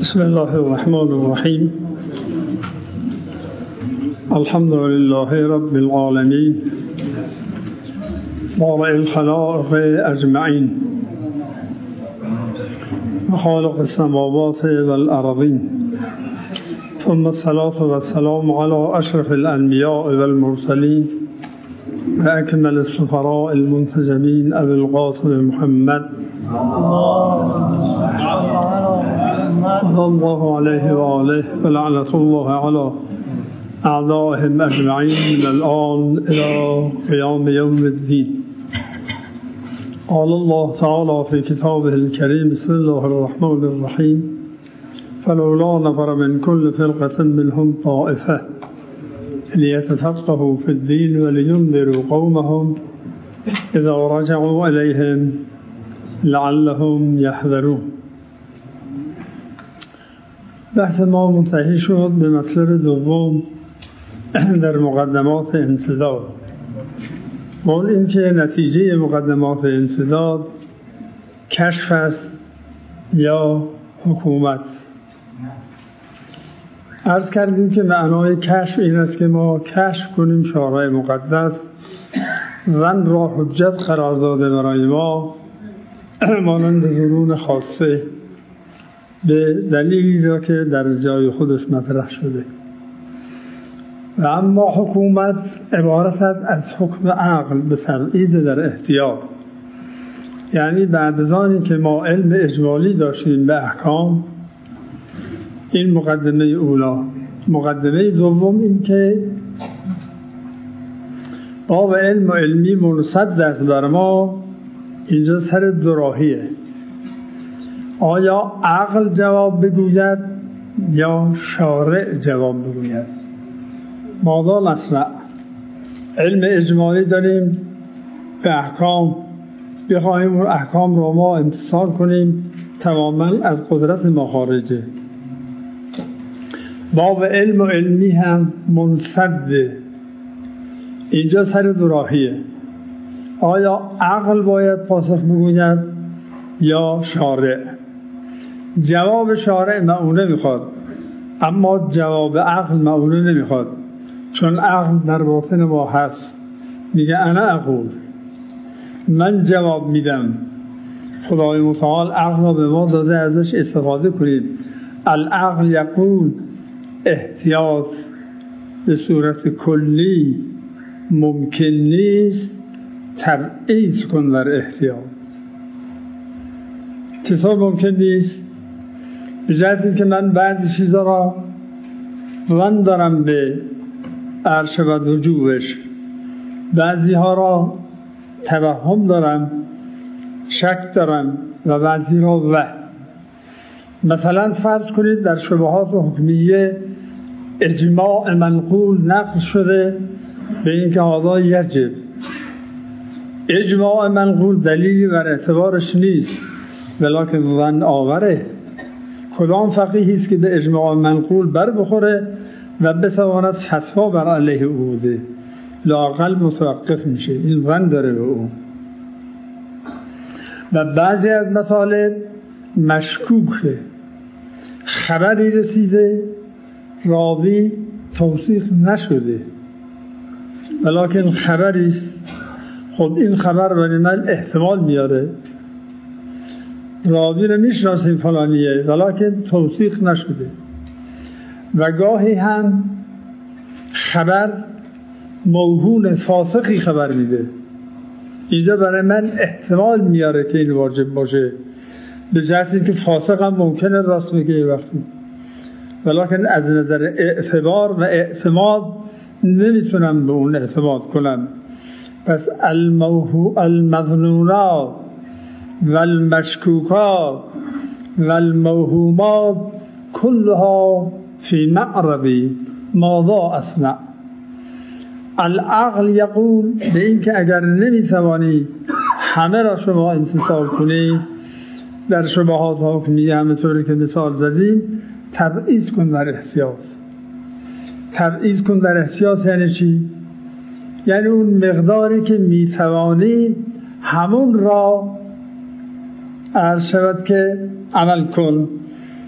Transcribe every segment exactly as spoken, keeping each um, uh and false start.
بسم الله الرحمن الرحیم. الحمد لله رب العالمین بارئ الخلائق اجمعین و خالق السماوات والارضین، ثم الصلاة والسلام على اشرف الانبیاء والمرسلین و اکمل السفراء المنتجبین ابی القاسم محمد صلی الله علیه و آله و لعنة الله علی اعدائهم اجمعین من الآن الى قیام یوم الدین. قال الله تعالى في كتابه الكريم بسم الله الرحمن الرحيم فلولا نفر من كل فرقة منهم طائفة ليتفقهوا في الدين ولينذروا قومهم إذا رجعوا إليهم لعلهم يحذرون. بحث ما منتهی شد به مطلب دوم در مقدمات انسداد. اون این که نتیجه مقدمات انسداد کشف است یا حکومت. عرض کردیم که معنای کشف این است که ما کشف کنیم شارع مقدس زن را حجت قرار داده برای ما مانند ظنون خاصه به دلیلی را که در جای خودش مطرح شده. و اما حکومت عبارت است از حکم عقل به تبعیض در اختیار، یعنی بعد از آنی که ما علم اجمالی داشتیم به احکام. این مقدمه اولا. مقدمه دوم این که باب علم و علمی منصد است بر ما اینجا سر دوراهیه. آیا عقل جواب بگوید یا شارع جواب بگوید؟ ماذا نصنع؟ علم اجمالی داریم به احکام، بخواهیم اون احکام رو ما امتثال کنیم تماما از قدرت ما خارجه. باب علم و علمی هم منصده، اینجا سر دوراهیه. آیا عقل باید پاسخ بگوید یا شارع؟ جواب شارع معونه میخواد اما جواب عقل معونه نمیخواد، چون عقل در باطن ما هست. میگه انا اقول، من جواب میدم. خدای متعال عقل را به ما داده ازش استفاده کنیم. العقل یقول احتیاط به صورت کلی ممکن نیست، تبعیض کن در احتیاط. چطور ممکن نیست؟ به جهتی که من بعضی چیزا را ظن دارم به عرش و وجوبش، بعضی ها را توهم دارم، شک دارم، و بعضی را وهم. مثلا فرض کنید در شبهات حکمیه اجماع منقول نقل شده به اینکه هذا یجب. اجماع منقول دلیلی بر اعتبارش نیست ولکن ظن آوره. کدام فقیهی است که به اجماع منقول بر بخوره و بتواند فتوا بر علیه او بوده؟ لااقل متوقف میشه، این ظن داره به او. و بعضی از مطالب مشکوکه، خبری رسیده راوی توثیق نشده ولکن خبری است. خب این خبر برای من احتمال میاره، راوی رو میشناسیم فلانیه ولکن توثیق نشده. و گاهی هم خبر موهون فاسقی خبر میده، اینجا برای من احتمال میاره که این واجب باشه، به جهت اینکه فاسق هم ممکنه راست بگه وقتی، ولکن از نظر اعتبار و اعتماد نمیتونم به اون اعتماد کنم. پس المظنونات و المشکوکات و الموهومات كلها فی معرضی ماذا اصنع. العقل یقول به این که اگر نمیتوانی همه را شما امتثال کنی در شبهات حکمیه همینطوری که مثال زدیم، تبعیض کن در احتیاط. تبعیض کن در احتیاط یعنی چی؟ یعنی اون مقداری که میتوانی همون را عرض شود که عمل کن.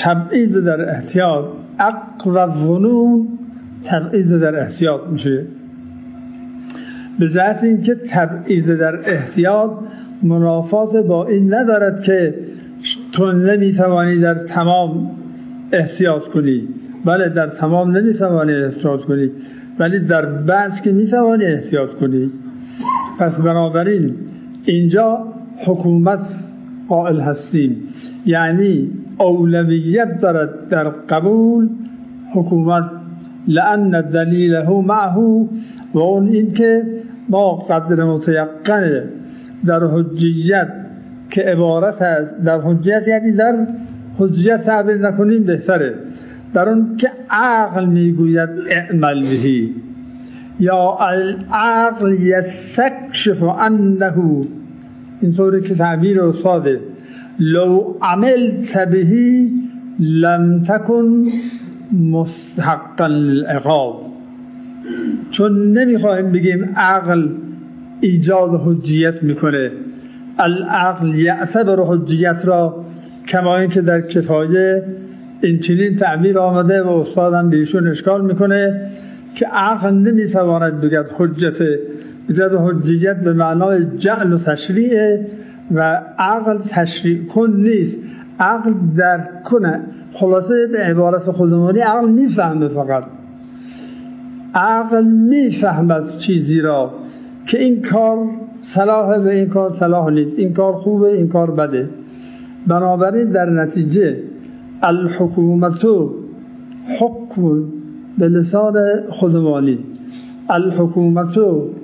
تبعیض در احتیاط، عقل و ظنون تبعیض در احتیاط میشه، به جهت اینکه تبعیض در احتیاط منافات با این ندارد که تو نمیتوانی در تمام احتیاط کنی، بله در تمام نمیتوانی احتیاط کنی، ولی در بعض که میتوانی احتیاط کنی. پس بنابراین اینجا حکومت قائل هستیم، یعنی اولویت دارد در قبول حکومت، لأن دلیله معه، و اون این که ما قدر متیقن در حجیت که عبارت است، در حجیت یعنی در حجیت تعبیر نکنیم بهتره، در اون که عقل میگوید اعمل بهی، یا العقل یستکشف انه، اینطوری که تعبیر استاده، لو عملت بهی لم تکن مستحقا للعقاب. چون نمیخوایم بگیم عقل ایجاد حجیت میکنه، العقل یعتبر حجیت را، کما این که در کفایه این چنین تعبیر آمده و استادم بهشون اشکال میکنه که عقل نمیتواند بگد حجت، بگد حجیت به معنای جعل و تشریع، و عقل تشریع کن نیست، عقل درک کنه. خلاصه به عبارت خودمانی عقل میفهمه، فقط عقل میفهمد چیزی را که این کار صلاحه و این کار صلاح نیست، این کار خوبه این کار بده. بنابراین در نتیجه الحکومت حکم به لسان خودمانی، الحکومت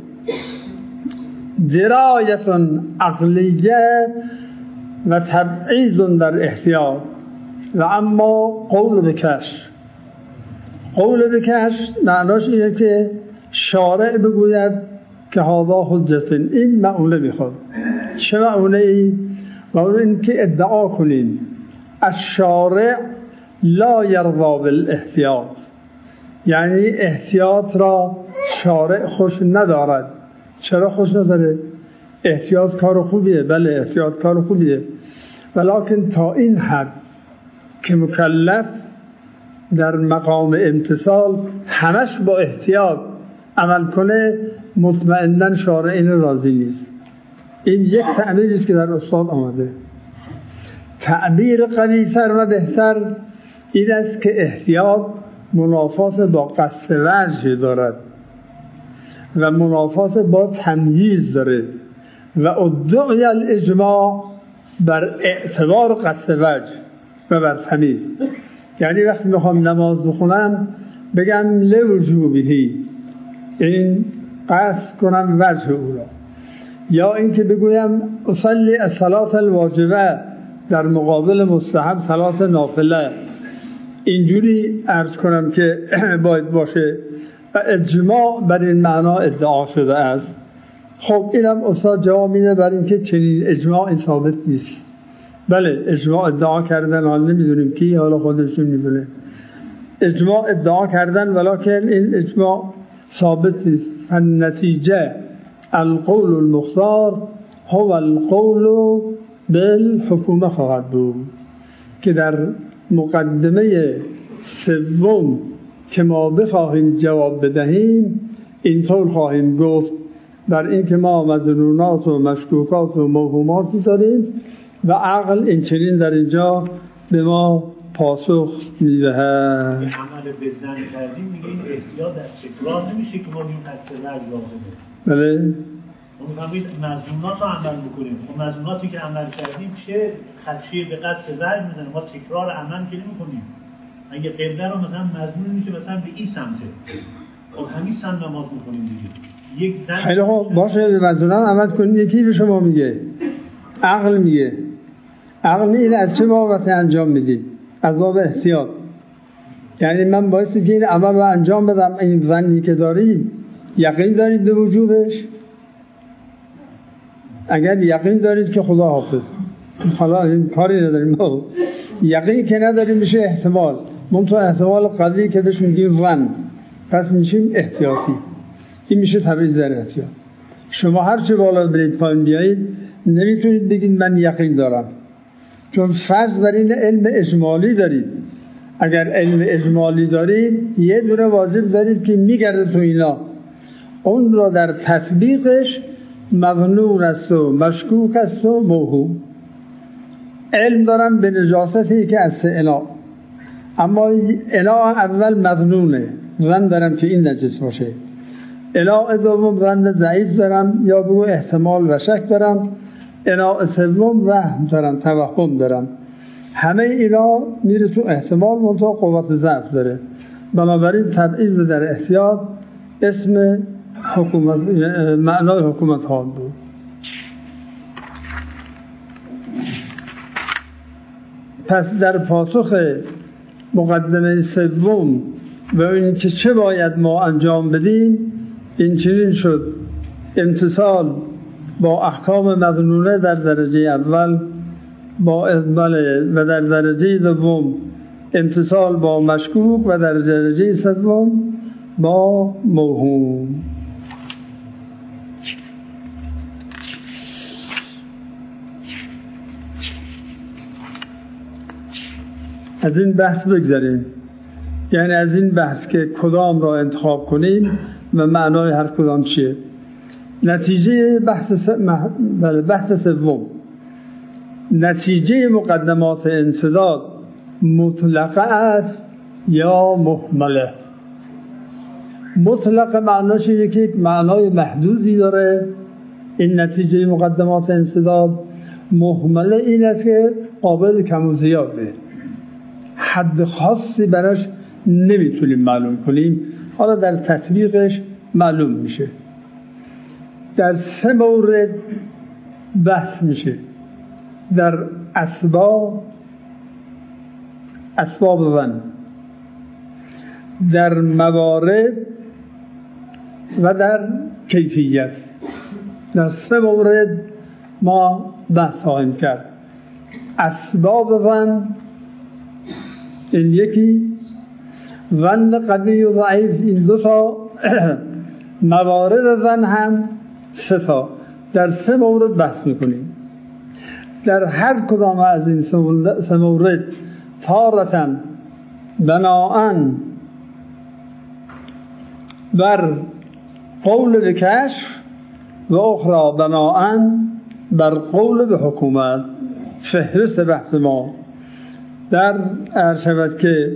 درایت عقلیه و تبعیض در احتیاط، و اما قول بکش، قول بکش معناش اینه که شارع بگوید که هذا حجت، این معونه میخواد. چه معونه ای؟ معونه این که ادعا کنیم الشارع لا یرضا بالاحتیاط، یعنی احتیاط را شارع خوش ندارد. چرا خوش نداره؟ احتیاط کار خوبیه، بله احتیاط کار خوبیه، ولیکن تا این حد که مکلف در مقام امتثال همش با احتیاط عمل کنه، مطمئناً شارع این راضی نیست. این یک تعبیری است که در استاد آمده. تعبیر قوی‌تر و بهتر این است که احتیاط منافات با قصد وجه دارد و منافات با تمییز داره، و ادعی الاجماع بر اعتبار قصد وجه و بر تمییز. یعنی وقتی میخوام نماز بخونم بگم لوجوبه، این قصد کنم وجه او را، یا اینکه بگویم اصلی الصلاة الواجبه در مقابل مستحب صلات نافله، اینجوری عرض کنم که باید باشه، و اجماع بر این معنا ادعا شده است. خب اینم استاد جواب میده بر اینکه چنین اجماع ثابت نیست. بله اجماع ادعا کردن، حال نمیدونیم کی، حالا خودشون میدونه، اجماع ادعا کردن ولکن این اجماع ثابت نیست. فالنتیجه القول المختار هو القول بالحکومه خواهد بود، که در مقدمه سوم که ما بخواهیم جواب بدهیم اینطور خواهیم گفت، بر این که ما مظنونات و مشکوکات و موهوماتی داریم و عقل این چنین در اینجا به ما پاسخ میدهد. عمل به زن کردیم میگه این احتیاط در تکرار نمیشه که ما این قصد وجه لازمه. بله ما میفهمید مظنونات رو عمل بکنیم، خب مظنوناتی که عمل کردیم چه خدشه به قصد وجه میزنه، ما تکرار عمل که نمی کنیم. اگه قبله رو مثلا مظنونی که مثلا به این سمته، خب همین سمت نماز میکنیم دیگه. یک زن خیلی خوب باشه، به مظنونات عمل کنیم. یکی به شما میگه، عقل میگه، عقل این از چه بابت انجام میدی؟ از باب احتیاط. یعنی من باید که این عمل رو انجام بدم، این ظنی که داری یقین دارید به وجوبش؟ اگر یقین دارید که خدا حافظ، حالا این کاری نداریم، یقین که نداریم میشه احتمال، منطقه احتمال قوی که بهش میگیم ظن، پس میشیم احتیاطی. این میشه تبعیض در احتیاط. شما هر چه بالا برید پایین بیایید نمیتونید بگید من یقین دارم، چون فرض بر این علم اجمالی دارید. اگر علم اجمالی دارید یه دونه واجب دارید که میگرده تو اینا، اون را در تطبیقش مظنون است و مشکوک است و موهوم. علم دارم به نجاستی که از سه انا، اما انا اول مظنونه، ظن دارم که این نجس باشه. انا دوم ظن ضعیف دارم یا بگو احتمال و شک دارم. انا سوم وهم دارم، توهم دارم. همه اینا میره تو احتمال، منتها قوت ضعف داره. بنابراین تبعیض در احتیاط اسم حکومت، معنای حکومت حال بود. پس در پاسخ مقدمه سوم و این که چه باید ما انجام بدیم، این چنین شد: امتثال با احکام مظنونه در درجه اول با اقبال، و در درجه دوم امتثال با مشکوک، و در درجه سوم با موهوم. از این بحث بگذاریم، یعنی از این بحث که کدام را انتخاب کنیم و معنای هر کدام چیه. نتیجه بحث س... بحث سوم، نتیجه مقدمات انسداد مطلقه است یا مهمله. مطلق معناش اینه که معنای محدودی داره این نتیجه مقدمات انسداد. مهمله این است که قابل کم و زیاده، حد خاصی براش نمیتونیم معلوم کنیم، حالا در تطبیقش معلوم میشه. در سه مورد بحث میشه: در اسباب اسباب ظن، در موارد و در کیفیت. در سه مورد ما بحث خواهیم کرد. اسباب ظن این یکی، ظن قوی و ضعیف این دو تا، موارد ظن هم سه تا. در سه مورد بحث میکنیم. در هر کدام از این سه مورد تارة بناءً بر قول به کشف و اخرى بناءً بر قول به حکومت. فهرست بحث ما در عرض شود که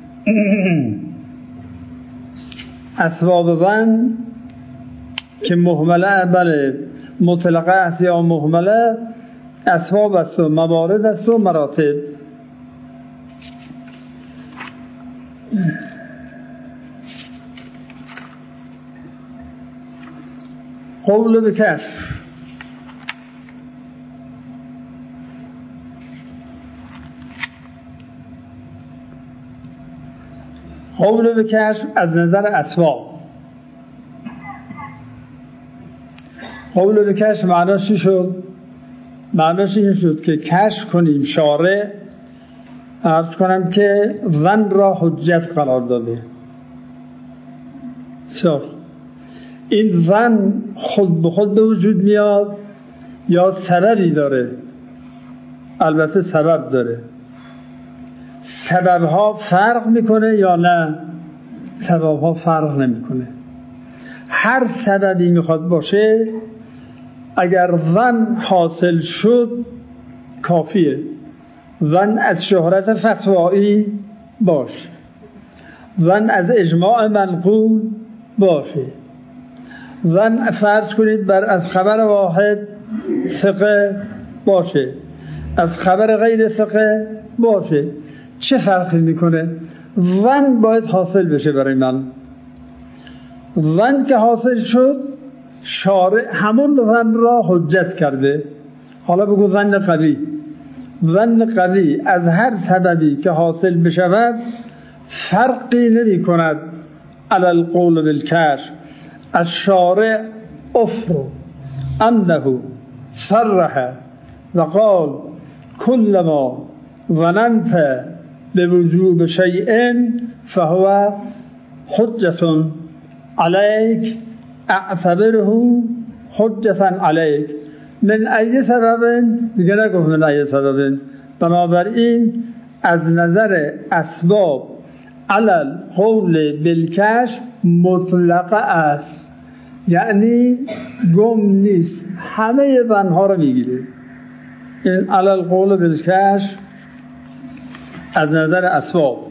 اسباب ظن که مهمله، بله مطلقه است یا مهمله، اسباب است و موارد است و مراتب. قول به کشف. قول به کشف از نظر اسباب. قول به کشف معناش چی شد؟ معناش این شد که کشف کنیم شارع عرض کنم که ظن را حجت قرار داده. سر این ظن خود به خود به وجود میاد یا سببی داره؟ البته سبب داره. سببها فرق میکنه یا نه؟ سببها فرق نمیکنه. هر سببی میخواد باشه، اگر ظن حاصل شد کافیه. ظن از شهرت فتوایی باشه، ظن از اجماع منقول باشه، ظن فرض کنید بر از خبر واحد ثقه باشه، از خبر غیر ثقه باشه. چه فرقی میکنه؟ ظن باید حاصل بشه برای من. ظن که حاصل شد، شارع همون ظن را حجت کرده. حالا بگو ظن قوی. ظن قوی از هر سببی که حاصل بشود فرقی نمی کند علی القول بالکشف. از شارع افر انه صرح و قال کل ما ظننت بوجوب شیء فهو حجة علیک اعتبره حجة علیک من ای سبب، دیگه نگفت من ای سبب، بنابراین از نظر اسباب علل قول بالکشف مطلقه است، یعنی گم نیست، همه ظنها رو میگیره. این علل قول بالکشف از نظر اسباب.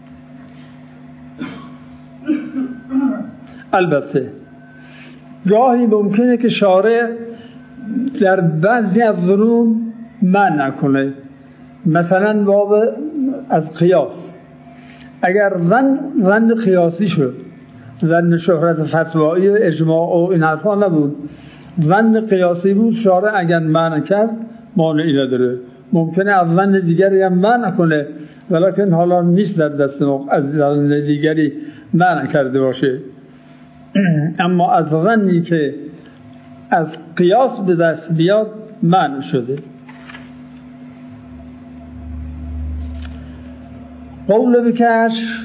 البته گاهی ممکنه که شارع در بعضی از ظنون منع کنه، مثلا باب از قیاس. اگر ظن ظن قیاسی شد، ظن شهرت فتوایی و اجماع و این حرفا نبود، ظن قیاسی بود، شارع اگر منع کرد مانعی نداره. ممکنه از ظن دیگری هم منع کنه، ولیکن حالا نیست در دست ما از ظن دیگری منع کرده باشه. اما از ظنی که از قیاس به دست بیاد منع شده. قول بکشف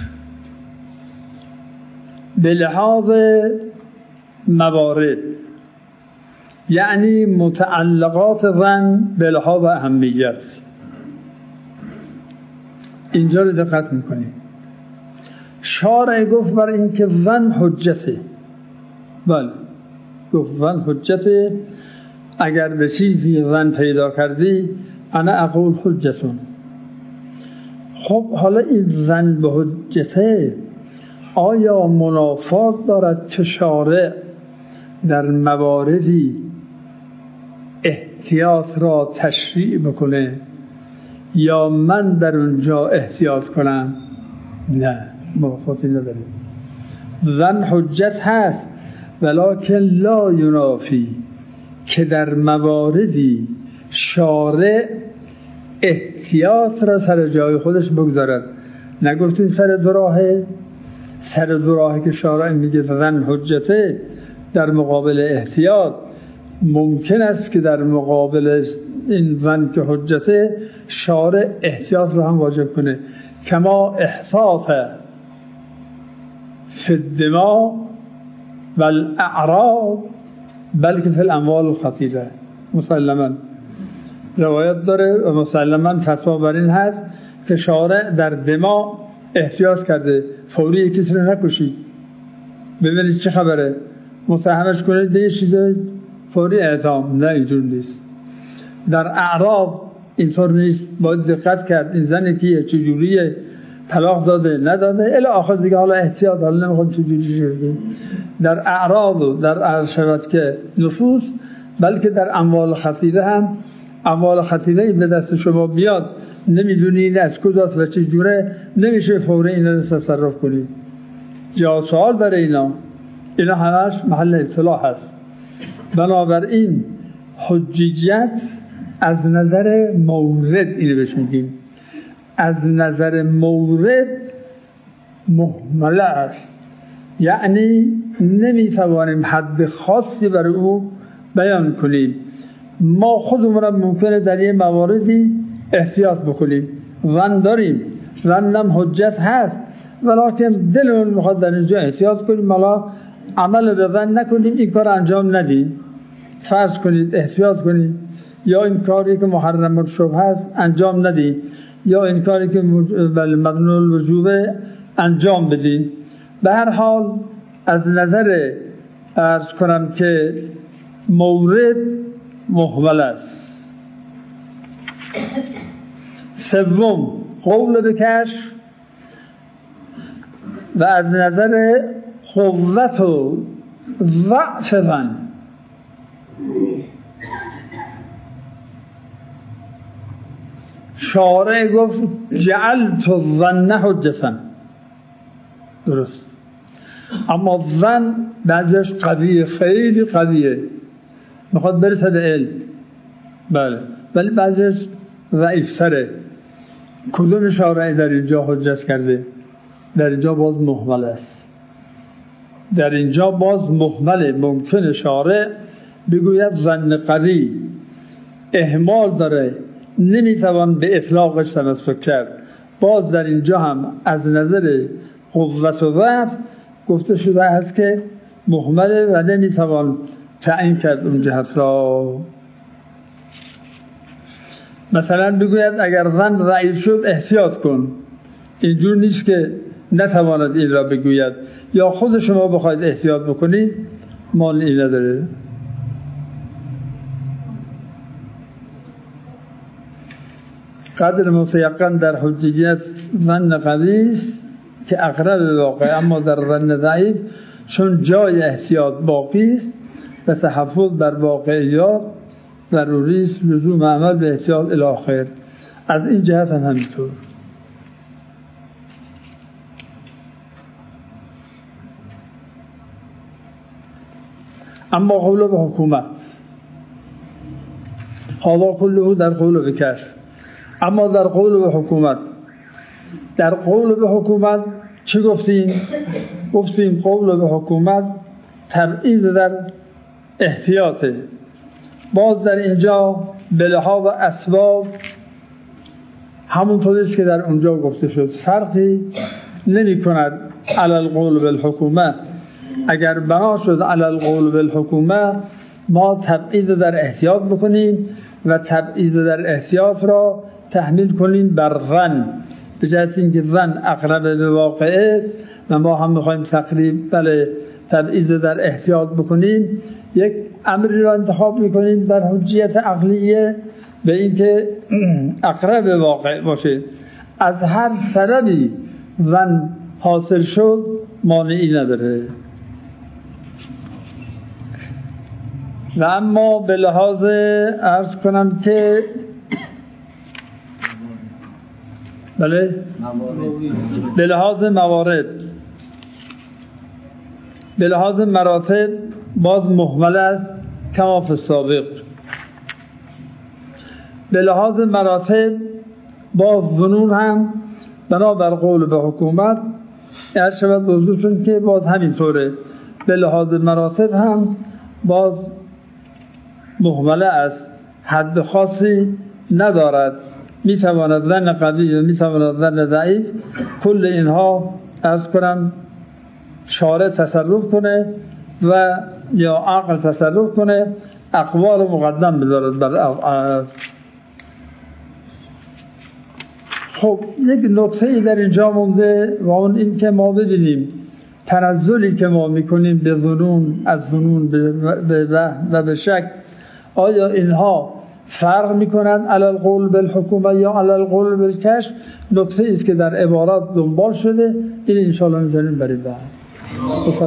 به لحاظ موارد، یعنی متعلقات ظن به لحاظ اهمیت. اینجا رو دقت میکنیم. شارع گفت بر این که ظن حجته. بله گفت ظن حجته، اگر به چیزی ظن پیدا کردی انا اقول حجتون. خب حالا این ظن به حجته آیا منافات دارد که شارع در مواردی احتیاط را تشریع بکنه یا من در اونجا احتیاط کنم؟ نه، منافاتی نداره. ظن حجت هست، ولکن لا ینافی که در مواردی شارع احتیاط را سر جای خودش بگذارد. نگفتین سر دو راهه؟ سر دو راهه که شارع میگه ظن حجته در مقابل احتیاط. ممکن است که در مقابل این ظن که حجته شارع احتیاط را هم واجب کنه، کما احتاط فی الدماء و الاعراض بلکه فی الاموال الخطیره. مسلما روایت داره و مسلما فتوا بر این هست که شارع در دماء احتیاط کرده، فوری کسی رو نکشید، ببینید چه خبره، متهمش کنید به یه چیزی فوری اعدام. نه، اینجور نیست. در اعراض اینطور نیست، باید دقت کرد این زنی کیه، چجوریه، طلاق داده نداده الی آخر دیگه، حالا احتیاط، حالا نمیخوام چجوری شده. در اعراض و در عرشبت که نفوس، بلکه در اموال خطیره هم، اموال خطیره به دست شما بیاد نمیدونید از کجاست و چه جوره، نمیشه فوری اینا رو تصرف کنید. جا سوال برای اینا اینا همش محل اطلاع هست. بنابراین حجیت از نظر مورد، اینو بهش میگیم، از نظر مورد محمله است، یعنی نمیتوانیم حد خاصی برای او بیان کنیم. ما خودمون ممکنه در یه مواردی احتیاط بکنیم، ظن داریم، ظنم حجت هست، ولیکن دلمون میخواد در اینجا احتیاط کنیم، حالا عمل به ظن نکنیم، این کار انجام ندیم. فرض کنید احتیاط کنیم، یا این کاری که محرم الشبهه هست انجام ندیم، یا این کاری که مبنی الوجوب انجام بدیم. به هر حال از نظر عرض کنم که مورد محول است. سوم قول بکشف و از نظر قوت و ضعف ظن. شارع گفت جعلت الظن حجتا، درست، اما ظن بعدش قویه، خیلی قویه، میخواد برسه به علم، بله، ولی بعدش ضعیفتره. کدوم شارع در اینجا حجت کرده؟ در اینجا باز محمل است، در اینجا باز محمله. ممکنه شارع بگوید ظن قوی احمال داره، نمیتوان به اطلاقش تمسک کرد. باز در اینجا هم از نظر قوت و ضعف گفته شده است که محمله و نمیتوان تعیین کرد اون جهت را. مثلا بگوید اگر زن ضعیف شد احتیاط کن، اینجور نیست که نتواند این را بگوید، یا خود شما بخواید احتیاط بکنید مانعی نداره. قدر متیقن در حجیت ظن قوی است که اقرب واقع، اما در ظن ضعیف چون جای احتیاط باقی است و تحفظ بر واقعیات ضروری است، لزوم عمل به احتیاط الی آخر. از این جهت هم همینطور. اما قول به حکومت، حالا کله در قول به کشف. اما در قول به حکومت، در قول به حکومت چه گفتیم؟ گفتیم قول به حکومت تبعیض در احتیاطه. باز در اینجا به لحاظ اسباب همونطوری است که در اونجا گفته شد، فرقی نمی کند علی القول بالحکومه. اگر بنا شد علی القول بالحکومه ما تبعیض در احتیاط بکنیم و تبعیض در احتیاط را تحمیل کنیم بر ظن، به جهت اینکه ظن اقرب به واقعه و ما هم میخوایم تقریب بله تبعیض در احتیاط بکنیم، یک امری را انتخاب میکنیم در حجیت عقلیه به اینکه اقرب به واقع باشه. از هر سببی ظن حاصل شد مانعی نداره. و اما به لحاظ عرض کنم که بله به لحاظ موارد، به لحاظ مراتب باز محمل است کما فی السابق. به لحاظ مراتب باز ظنون هم بنابر قول به حکومت هر شود بزرگتون که باز همینطوره. به لحاظ مراتب هم باز محمله است، حد خاصی ندارد، میتواند ظن قوی و میتواند ظن ضعیف. کل اینها عرض کنم شارع تصرف کنه و یا عقل تصرف کنه، اقوال مقدم بذارد بر. خب یک نکته در اینجا مونده و اون این که ما ببینیم تنزلی که ما میکنیم به ظنون، از ظنون به وهم و به شک، آیا اینها فرق میکنند علی القول بالحکومه یا علی القول بالکشف؟ نکته است که در عبارات دنبال شده، این انشاءالله میذاریم برای بعد.